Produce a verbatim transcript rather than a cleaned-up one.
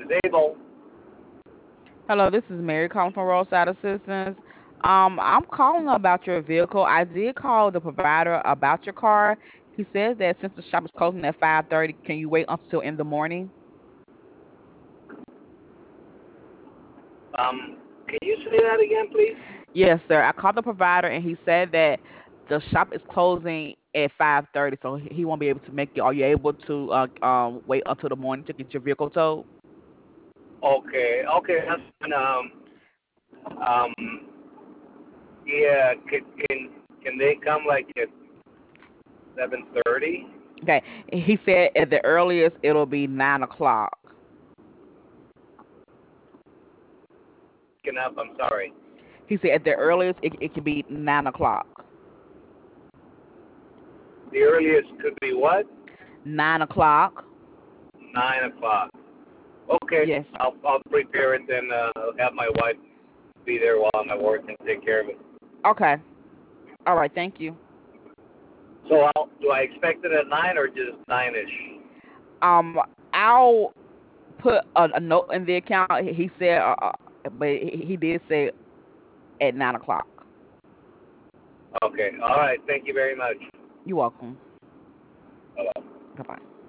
Disable. Hello, this is Mary calling from Roadside Assistance. Um, I'm calling about your vehicle. I did call the provider about your car. He says that since the shop is closing at five thirty, can you wait until in the morning? Um, can you say that again, please? Yes, sir. I called the provider and he said that the shop is closing at five thirty, so he he won't be able to make it. Are you able to uh, um wait until the morning to get your vehicle towed? Okay, okay, that's fine. Um, um, yeah, can, can, can they come like at seven thirty? Okay. He said at the earliest it'll be nine o'clock. Can up, I'm sorry. He said at the earliest it, it can be nine o'clock. The earliest could be what? Nine o'clock. Nine o'clock. Okay, Yes, sir. I'll, I'll prepare it and uh, have my wife be there while I'm at work and take care of it. Okay. All right. Thank you. So I'll, do I expect it at nine or just nine-ish? Um, I'll put a, a note in the account. He he said, uh, uh, but he, he did say at nine o'clock. Okay, all right, thank you very much. You're welcome. Bye-bye. Bye bye.